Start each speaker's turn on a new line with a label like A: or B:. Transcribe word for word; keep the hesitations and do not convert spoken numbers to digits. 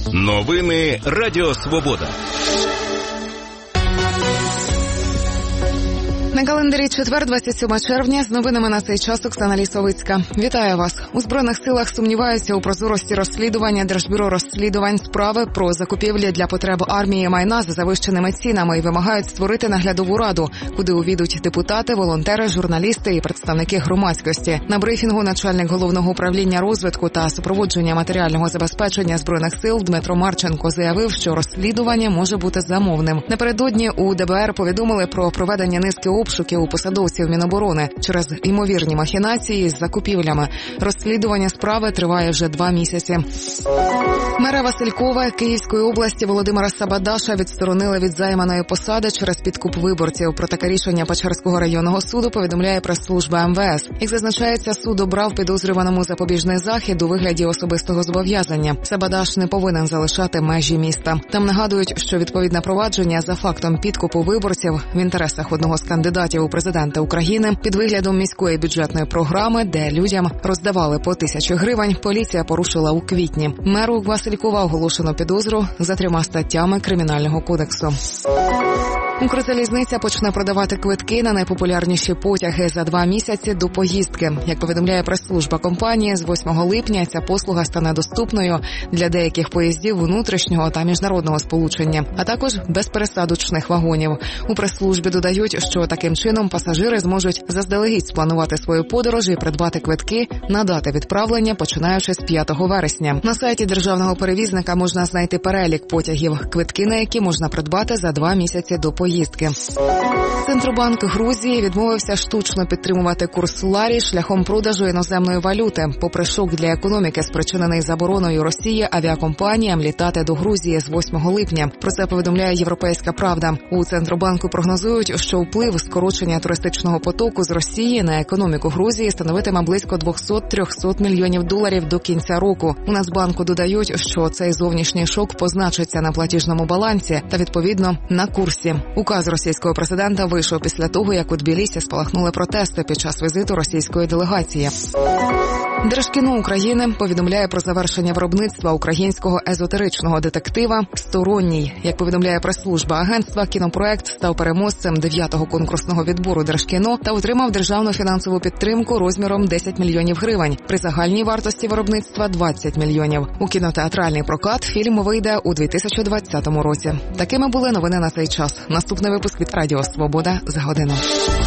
A: Новини Радіо Свобода.
B: На календарі четвер, двадцять сьоме червня, з новинами на цей час Оксана Лісовицька. Вітаю вас. У Збройних силах сумніваються у прозорості розслідування Держбюро розслідувань справи про закупівлі для потреб армії майна за завищеними цінами і вимагають створити наглядову раду, куди увійдуть депутати, волонтери, журналісти і представники громадськості. На брифінгу начальник Головного управління розвитку та супроводження матеріального забезпечення Збройних сил Дмитро Марченко заявив, що розслідування може бути замовним. Напередодні у ДБР повідомили про проведення низки обшуків у посадовців Міноборони через ймовірні махінації з закупівлями. Розслідування справи триває вже два місяці. Мера Василькова Київської області Володимира Сабадаша відсторонили від займаної посади через підкуп виборців. Про таке рішення Печерського районного суду повідомляє прес-служба ем ве ес. Як зазначається, суд обрав підозрюваному запобіжний захід у вигляді особистого зобов'язання. Сабадаш не повинен залишати межі міста. Там нагадують, що відповідне провадження за фактом підкупу виборців в інтересах одного з кандидатів у президенти України під виглядом міської бюджетної програми, де людям роздавали по тисячі гривень, поліція порушила у квітні. Меру Василькова оголошено підозру за трьома статтями Кримінального кодексу. Укрзалізниця почне продавати квитки на найпопулярніші потяги за два місяці до поїздки. Як повідомляє прес-служба компанії, з восьмого липня ця послуга стане доступною для деяких поїздів внутрішнього та міжнародного сполучення, а також безпересадочних вагонів. У прес-службі додають, що таким чином пасажири зможуть заздалегідь спланувати свою подорож і придбати квитки на дати відправлення, починаючи з п'ятого вересня. На сайті державного перевізника можна знайти перелік потягів, квитки на які можна придбати за два місяці до поїздки. Поїздки. Центробанк Грузії відмовився штучно підтримувати курс ларі шляхом продажу іноземної валюти. Попри шок для економіки, спричинений забороною Росії авіакомпаніям літати до Грузії з восьмого липня. Про це повідомляє «Європейська правда». У Центробанку прогнозують, що вплив скорочення туристичного потоку з Росії на економіку Грузії становитиме близько двісті-триста мільйонів доларів до кінця року. У Нацбанку додають, що цей зовнішній шок позначиться на платіжному балансі та, відповідно, на курсі. Указ російського президента вийшов після того, як у Тбілісі спалахнули протести під час візиту російської делегації. Держкіно України повідомляє про завершення виробництва українського езотеричного детектива «Сторонній». Як повідомляє прес-служба агентства, кінопроект став переможцем дев'ятого конкурсного відбору Держкіно та отримав державну фінансову підтримку розміром десять мільйонів гривень. При загальній вартості виробництва двадцять мільйонів. У кінотеатральний прокат фільм вийде у дві тисячі двадцятому році. Такими були новини на цей час. Наступний випуск від Радіо Свобода за годину.